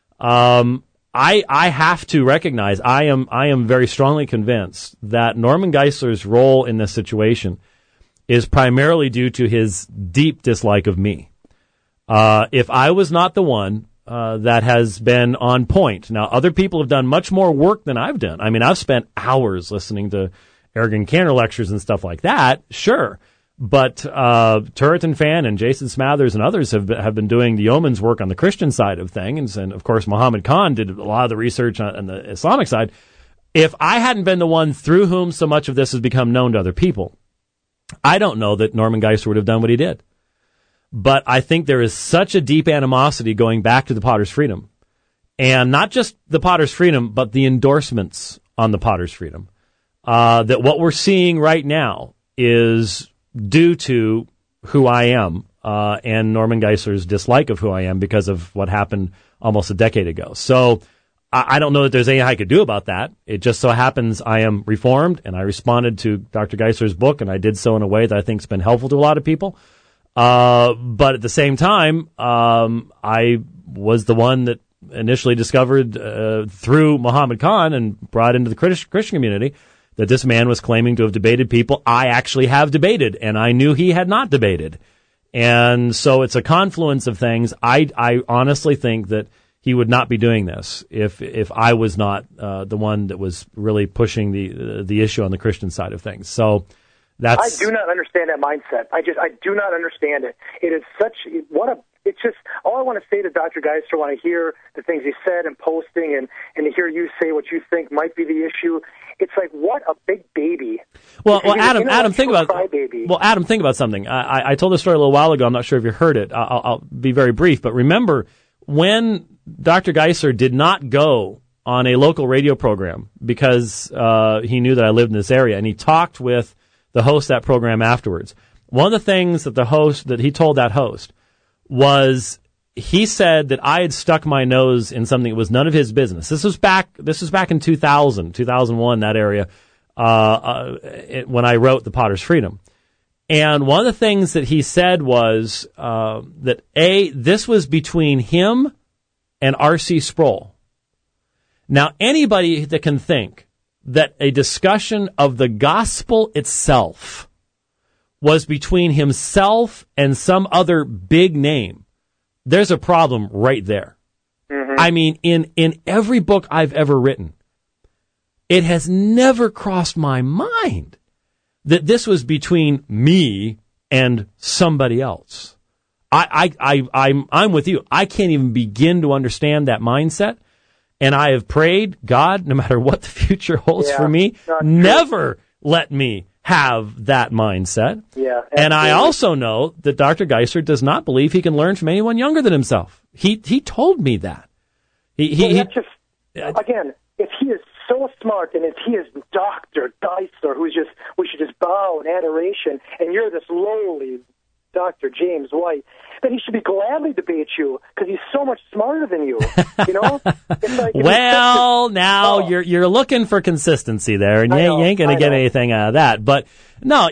I have to recognize I am very strongly convinced that Norman Geisler's role in this situation is primarily due to his deep dislike of me. If I was not the one that has been on point, now other people have done much more work than I've done. I mean, I've spent hours listening to Ergen Cantor lectures and stuff like that, sure. But Turret and Fan and Jason Smathers and others have been doing the yeoman's work on the Christian side of things, and of course Muhammad Khan did a lot of the research on the Islamic side. If I hadn't been the one through whom so much of this has become known to other people, I don't know that Norman Geisler would have done what he did. But I think there is such a deep animosity going back to the Potter's Freedom, and not just the Potter's Freedom, but the endorsements on the Potter's Freedom, that what we're seeing right now is due to who I am and Norman Geisler's dislike of who I am because of what happened almost a decade ago. So I don't know that there's anything I could do about that. It just so happens I am reformed, and I responded to Dr. Geisler's book, and I did so in a way that I think has been helpful to a lot of people. But at the same time, I was the one that initially discovered through Muhammad Khan and brought into the Christian community that this man was claiming to have debated people I actually have debated, and I knew he had not debated. And so it's a confluence of things. I honestly think that he would not be doing this if I was not the one that was really pushing the issue on the Christian side of things. So that's... I do not understand that mindset. I do not understand it. It is it's just, all I want to say to Dr. Geisler when I hear the things he said and posting and to hear you say what you think might be the issue, it's like, what a big baby. Well, Adam, think about something. I told this story a little while ago. I'm not sure if you heard it. I'll be very brief. But remember, when Dr. Geisler did not go on a local radio program because he knew that I lived in this area, and he talked with the host of that program afterwards, one of the things that he told that host was he said that I had stuck my nose in something that was none of his business. This was back in 2000, 2001, that area, when I wrote The Potter's Freedom. And one of the things that he said was that, this was between him and R.C. Sproul. Now, anybody that can think that a discussion of the gospel itself was between himself and some other big name, there's a problem right there. Mm-hmm. I mean, in every book I've ever written, it has never crossed my mind that this was between me and somebody else. I'm with you. I can't even begin to understand that mindset. And I have prayed, God, no matter what the future holds for me, never let me have that mindset. Yeah, and I also know that Dr. Geisler does not believe he can learn from anyone younger than himself. He told me that. Again, if he is so smart and if he is Dr. Geisler, we should just bow in adoration, and you're this lowly Dr. James White, then he should be gladly debate you because he's so much smarter than you. You know? It's like, you're looking for consistency there, and you ain't going to get anything out of that. But no,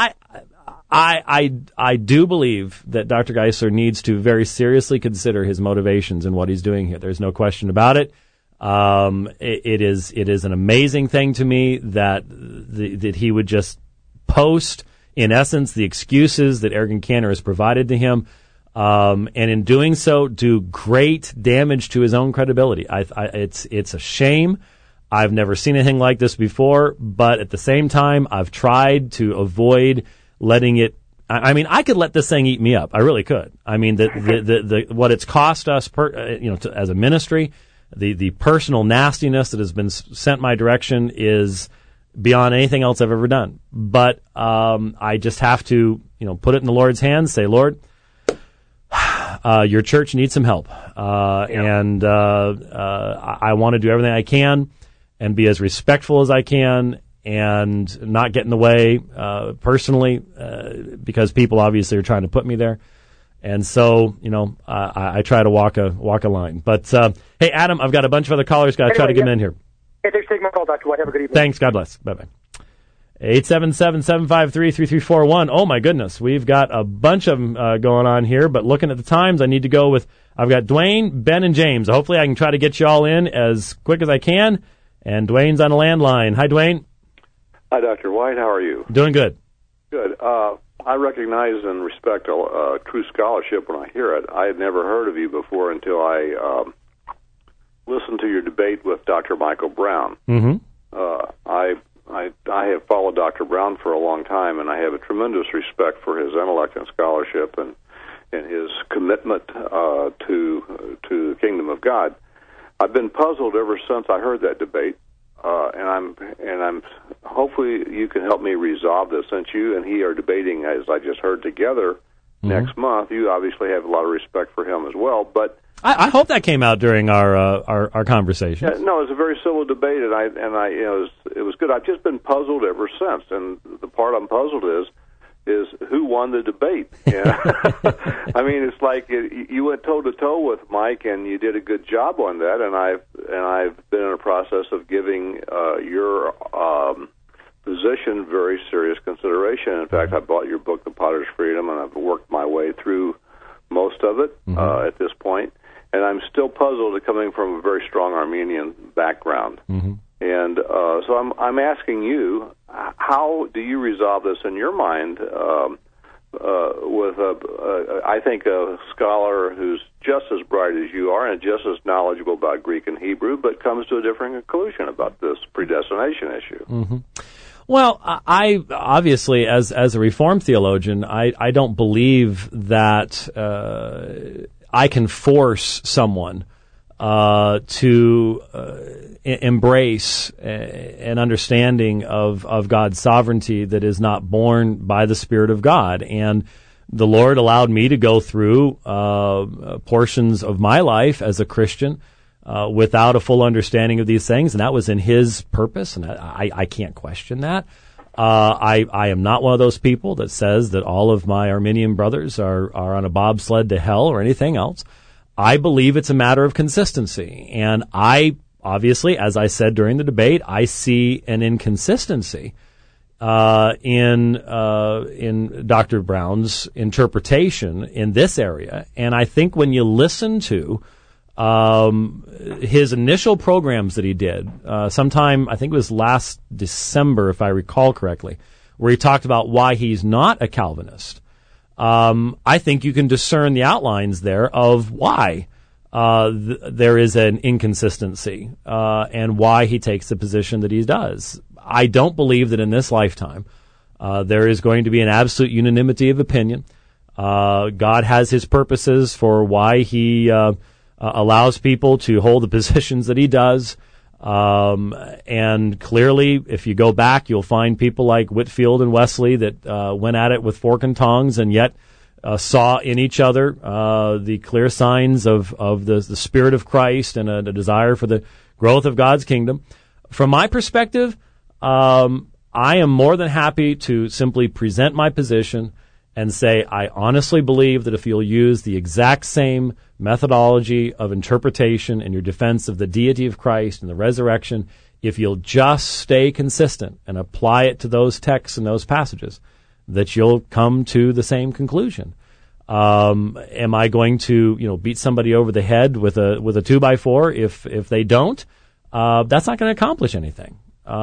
I do believe that Dr. Geisler needs to very seriously consider his motivations and what he's doing here. There's no question about it. It is an amazing thing to me that he would just post, in essence, the excuses that Ergun Cantor has provided to him, and in doing so, do great damage to his own credibility. It's a shame. I've never seen anything like this before, but at the same time, I've tried to avoid letting it. I mean, I could let this thing eat me up. I really could. I mean, the what it's cost us, as a ministry, the personal nastiness that has been sent my direction is beyond anything else I've ever done. But I just have to, put it in the Lord's hands, say, Lord, your church needs some help. And I want to do everything I can and be as respectful as I can and not get in the way personally because people obviously are trying to put me there. And so, I try to walk a line. But, hey, Adam, I've got a bunch of other callers. Got to try to get them in here. Hey, thanks for taking my call, Dr. White. Have a good evening. Thanks. God bless. Bye-bye. 877-753-3341. Oh, my goodness. We've got a bunch of them going on here. But looking at the times, I need to go with, I've got Dwayne, Ben, and James. Hopefully I can try to get you all in as quick as I can. And Dwayne's on a landline. Hi, Dwayne. Hi, Dr. White. How are you? Doing good. Good. I recognize and respect true scholarship when I hear it. I had never heard of you before until I listened to your debate with Dr. Michael Brown. Mm-hmm. I have followed Dr. Brown for a long time, and I have a tremendous respect for his intellect and scholarship and his commitment to the kingdom of God. I've been puzzled ever since I heard that debate, and I'm hopefully you can help me resolve this. Since you and he are debating, as I just heard, together next month, you obviously have a lot of respect for him as well. But I hope that came out during our conversation. Yeah, no, it was a very civil debate, and it was good. I've just been puzzled ever since, and the part I'm puzzled is who won the debate. I mean, it's like you went toe to toe with Mike, and you did a good job on that. And I've been in a process of giving your position very serious consideration. In fact, I bought your book, The Potter's Freedom, and I've worked my way through most of it at this point. And I'm still puzzled coming from a very strong Armenian background. Mm-hmm. And so I'm asking you, how do you resolve this in your mind with, I think, a scholar who's just as bright as you are and just as knowledgeable about Greek and Hebrew, but comes to a different conclusion about this predestination issue? Mm-hmm. Well, I obviously, as a Reformed theologian, I don't believe that I can force someone to embrace an understanding of God's sovereignty that is not born by the Spirit of God. And the Lord allowed me to go through portions of my life as a Christian without a full understanding of these things, and that was in His purpose, and I can't question that. I am not one of those people that says that all of my Arminian brothers are on a bobsled to hell or anything else. I believe it's a matter of consistency. And I, obviously, as I said during the debate, I see an inconsistency in Dr. Brown's interpretation in this area. And I think when you listen to his initial programs that he did, sometime, I think it was last December, if I recall correctly, where he talked about why he's not a Calvinist, I think you can discern the outlines there of why there is an inconsistency and why he takes the position that he does. I don't believe that in this lifetime There is going to be an absolute unanimity of opinion. God has his purposes for why he allows people to hold the positions that he does. And clearly, if you go back, you'll find people like Whitefield and Wesley that went at it with fork and tongs and yet saw in each other the clear signs of the Spirit of Christ and a desire for the growth of God's kingdom. From my perspective, I am more than happy to simply present my position and say, I honestly believe that if you'll use the exact same methodology of interpretation in your defense of the deity of Christ and the resurrection, if you'll just stay consistent and apply it to those texts and those passages, that you'll come to the same conclusion. Am I going to, beat somebody over the head with a 2x4 if they don't? That's not going to accomplish anything.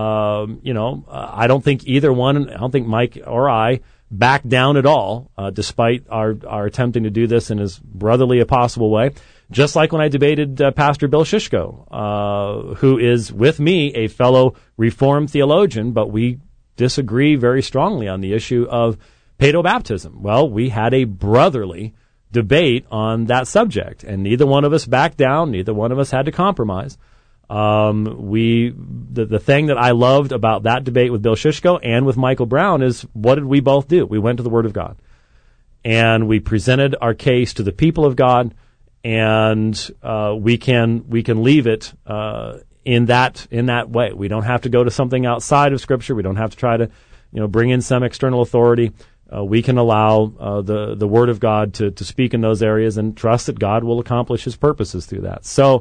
I don't think either one. I don't think Mike or I back down at all, despite our attempting to do this in as brotherly a possible way. Just like when I debated Pastor Bill Shishko, who is with me a fellow Reformed theologian, but we disagree very strongly on the issue of paedobaptism. Well, we had a brotherly debate on that subject, and neither one of us backed down. Neither one of us had to compromise. The thing that I loved about that debate with Bill Shishko and with Michael Brown is, what did we both do? We went to the Word of God, and we presented our case to the people of God, and we can leave it in that way. We don't have to go to something outside of Scripture. We don't have to try to bring in some external authority. We can allow the Word of God to speak in those areas and trust that God will accomplish His purposes through that. So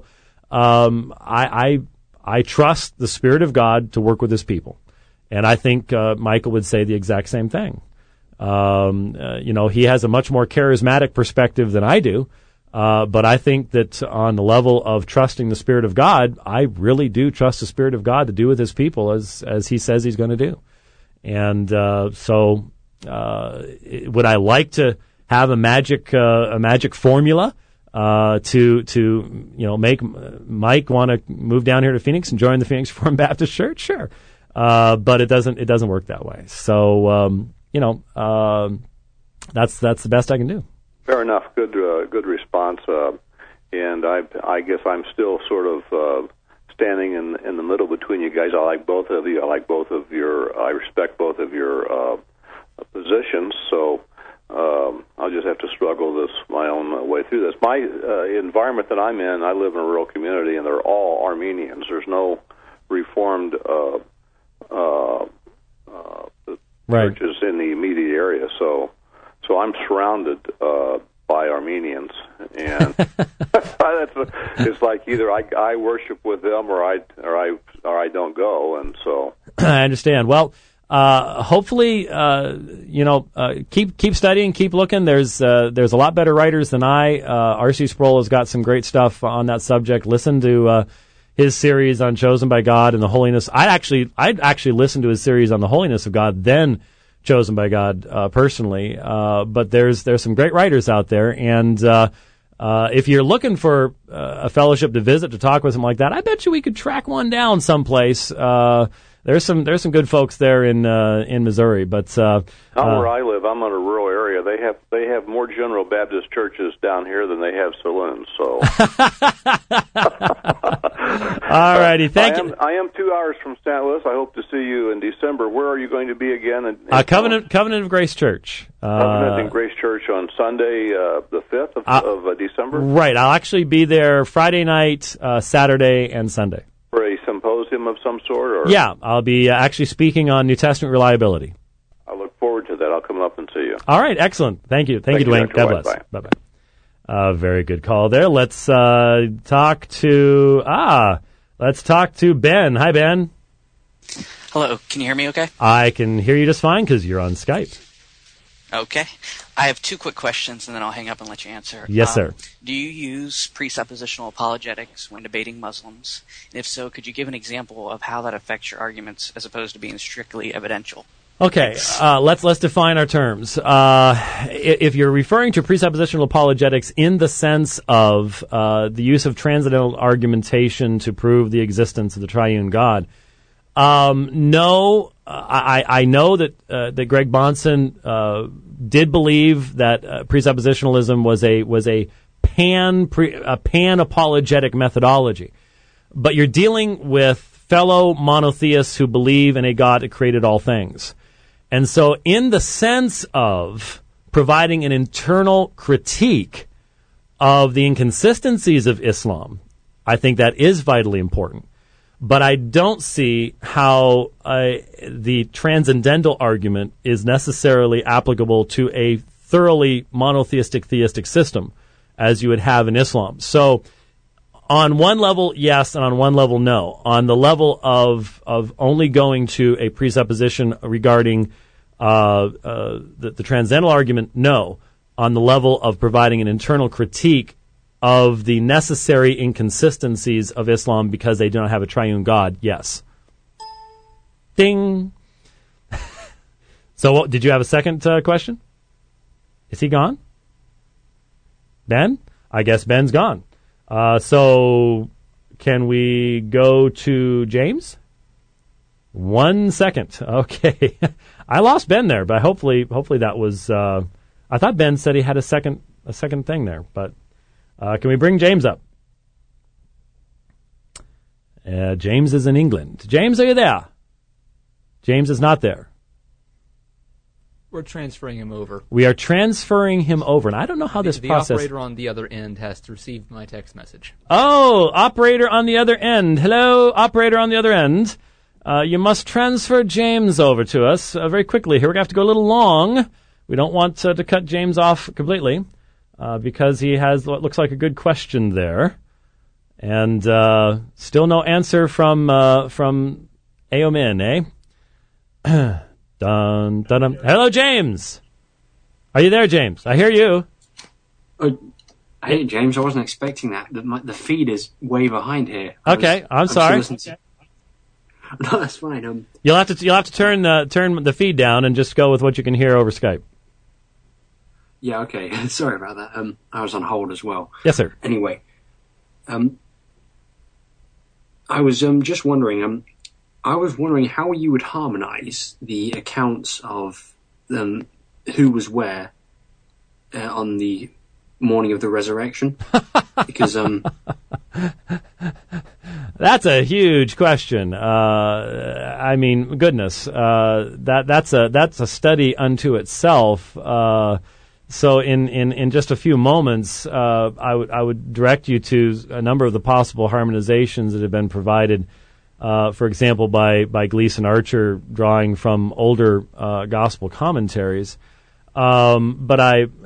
I trust the Spirit of God to work with His people, and I think Michael would say the exact same thing. He has a much more charismatic perspective than I do, but I think that on the level of trusting the Spirit of God, I really do trust the Spirit of God to do with His people as He says He's going to do. And so, would I like to have a magic formula to make Mike want to move down here to Phoenix and join the Phoenix Reformed Baptist Church? Sure, but it doesn't work that way. So that's the best I can do. Fair enough. Good response. And I guess I'm still sort of standing in the middle between you guys. I like both of you. I respect both of your positions. So I'll just have to struggle my own way through this. My environment that I'm in, I live in a rural community, and they're all Armenians. There's no Reformed churches in the immediate area. So I'm surrounded by Armenians, and it's like either I worship with them or I don't go, and so I understand. Well, hopefully, keep studying, keep looking. There's a lot better writers than I. R.C. Sproul has got some great stuff on that subject. Listen to his series on Chosen by God and the Holiness. I'd actually listen to his series on the Holiness of God, then Chosen by God personally. But there's some great writers out there, and if you're looking for a fellowship to visit, to talk with them like that, I bet you we could track one down someplace. There's some good folks there in Missouri, but not where I live. I'm in a rural area. They have more General Baptist churches down here than they have saloons. So, all righty, thank you. I am 2 hours from St. Louis. I hope to see you in December. Where are you going to be again? Covenant of Grace Church. Covenant and Grace Church on Sunday, the 5th of December. Right. I'll actually be there Friday night, Saturday, and Sunday. For a symposium of some sort? Or? Yeah, I'll be actually speaking on New Testament reliability. I look forward to that. I'll come up and see you. All right, excellent. Thank you. Thank you, Dwayne. God bless. Bye-bye. Very good call there. Let's talk to Ben. Hi, Ben. Hello. Can you hear me okay? I can hear you just fine because you're on Skype. Okay. I have 2 quick questions, and then I'll hang up and let you answer. Yes, sir. Do you use presuppositional apologetics when debating Muslims? And if so, could you give an example of how that affects your arguments as opposed to being strictly evidential? Okay, let's define our terms. If you're referring to presuppositional apologetics in the sense of the use of transcendental argumentation to prove the existence of the triune God, no, I know that Greg Bahnsen did believe that presuppositionalism was a pan apologetic methodology, but you're dealing with fellow monotheists who believe in a God that created all things, and so in the sense of providing an internal critique of the inconsistencies of Islam, I think that is vitally important. But I don't see how the transcendental argument is necessarily applicable to a thoroughly monotheistic theistic system as you would have in Islam. So on one level, yes, and on one level, no. On the level of only going to a presupposition regarding the transcendental argument, no. On the level of providing an internal critique of the necessary inconsistencies of Islam because they do not have a triune God, yes. Ding. So did you have a second question? Is he gone? Ben? I guess Ben's gone. So can we go to James? 1 second. Okay. I lost Ben there, but hopefully that was I thought Ben said he had a second thing there, but can we bring James up? James is in England. James, are you there? James is not there. We're transferring him over. We are transferring him over, and I don't know how this process... The operator on the other end has to receive my text message. Oh, operator on the other end. Hello, operator on the other end. You must transfer James over to us very quickly here. We're going to have to go a little long. We don't want to cut James off completely because he has what looks like a good question there. And still no answer from Aomin, eh? Dun, dun, dun. Hello, James. Are you there, James? I hear you. Hey, James, I wasn't expecting that. The feed is way behind here. Okay, I'm sorry. No, that's fine. You'll have to turn the feed down and just go with what you can hear over Skype. Yeah, okay. Sorry about that. I was on hold as well. Yes, sir. Anyway, I was just wondering. I was wondering how you would harmonize the accounts of who was where on the morning of the resurrection, because that's a huge question. I mean, goodness, that's a study unto itself. So in just a few moments, I would direct you to a number of the possible harmonizations that have been provided. For example, by Gleason Archer, drawing from older gospel commentaries. But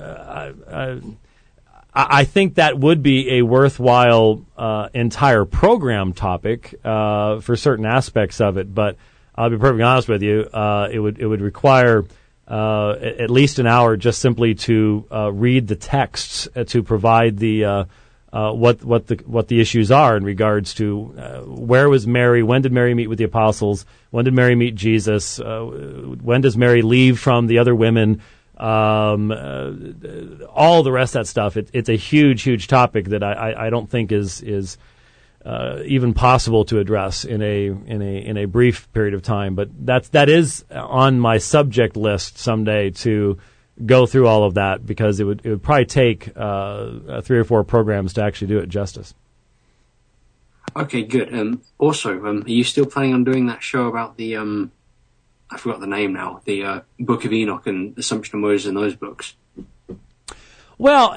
I think that would be a worthwhile entire program topic for certain aspects of it. But I'll be perfectly honest with you, it would require at least an hour just simply to read the texts to provide the what the issues are in regards to where was Mary, when did Mary meet with the apostles, when did Mary meet Jesus, when does Mary leave from the other women, all the rest of that stuff. It's a huge topic that I don't think is even possible to address in a brief period of time. But that is on my subject list someday to go through all of that, because it would probably take 3 or 4 programs to actually do it justice. Okay, good. Also, are you still planning on doing that show about the I forgot the name now, the Book of Enoch and Assumption of Moses in those books? Well,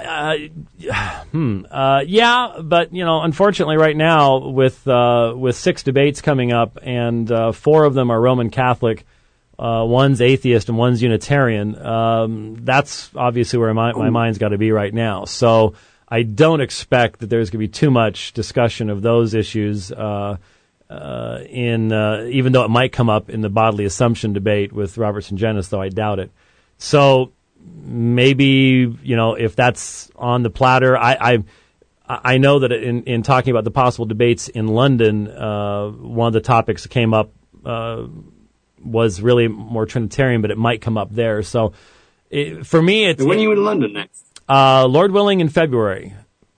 yeah, but unfortunately, right now with 6 debates coming up, and 4 of them are Roman Catholic. One's atheist and one's Unitarian. That's obviously where my mind's got to be right now. So I don't expect that there's going to be too much discussion of those issues even though it might come up in the bodily assumption debate with Robertson Genis, though I doubt it. So maybe, if that's on the platter, I know that in talking about the possible debates in London, one of the topics that came up was really more Trinitarian, but it might come up there. So for me, it's... When are you in London next? Lord willing, in February.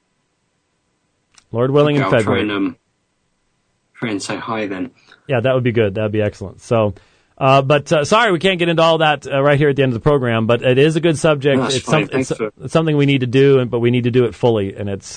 Lord willing, in February. Try and say hi then. Yeah, that would be good. That would be excellent. So But sorry, we can't get into all that right here at the end of the program. But it is a good subject. No, it's something we need to do, but we need to do it fully, and it's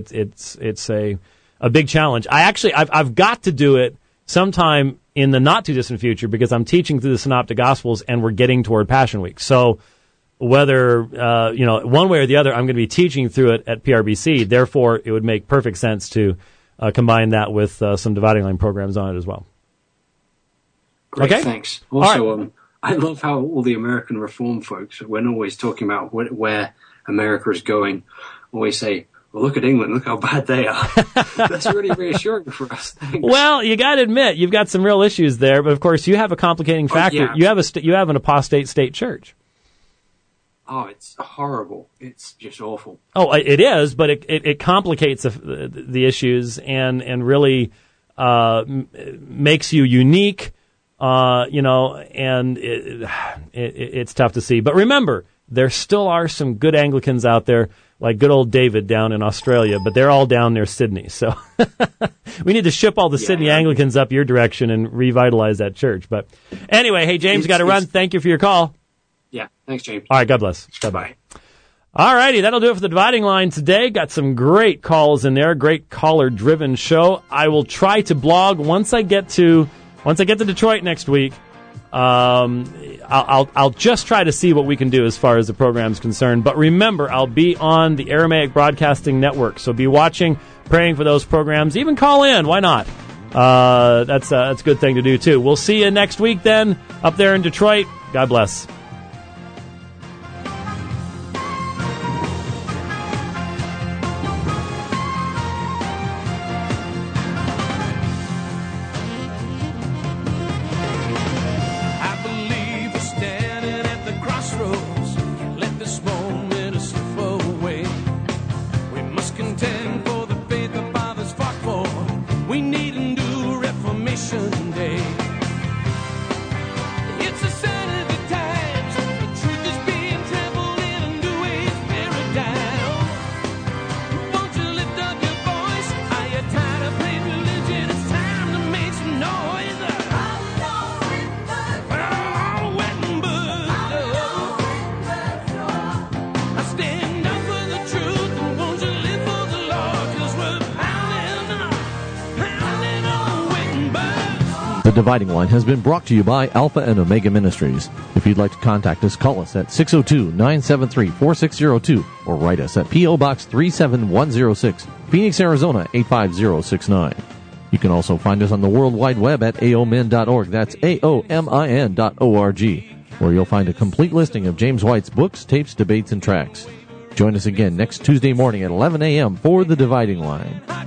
a big challenge. I've got to do it sometime in the not too distant future because I'm teaching through the Synoptic Gospels, and we're getting toward Passion Week. So whether one way or the other, I'm going to be teaching through it at PRBC. Therefore, it would make perfect sense to combine that with some Dividing Line programs on it as well. Great, okay, thanks. Also, I love how all the American Reform folks, when always talking about where America is going, always say, well, look at England, look how bad they are. That's really reassuring for us. Thanks. Well, you got to admit, you've got some real issues there, but of course you have a complicating factor. Yeah. You have an apostate state church. Oh, it's horrible. It's just awful. Oh, it is, but it complicates the issues and really makes you unique. And it's tough to see. But remember, there still are some good Anglicans out there, like good old David down in Australia, but they're all down near Sydney. So we need to ship all the Sydney Anglicans up your direction and revitalize that church. But anyway, hey, James, got to run. Thank you for your call. Yeah, thanks, James. All right, God bless. Bye-bye. All righty, that'll do it for the Dividing Line today. Got some great calls in there, great caller-driven show. I will try to blog once I get to Detroit next week. I'll just try to see what we can do as far as the program's concerned. But remember, I'll be on the Aramaic Broadcasting Network, so be watching, praying for those programs. Even call in, why not? That's a good thing to do too. We'll see you next week then, up there in Detroit. God bless. The Dividing Line has been brought to you by Alpha and Omega Ministries. If you'd like to contact us, call us at 602-973-4602 or write us at P.O. Box 37106, Phoenix, Arizona 85069. You can also find us on the World Wide Web at aomin.org. That's aomin.org, where you'll find a complete listing of James White's books, tapes, debates, and tracks. Join us again next Tuesday morning at 11 a.m. for The Dividing Line.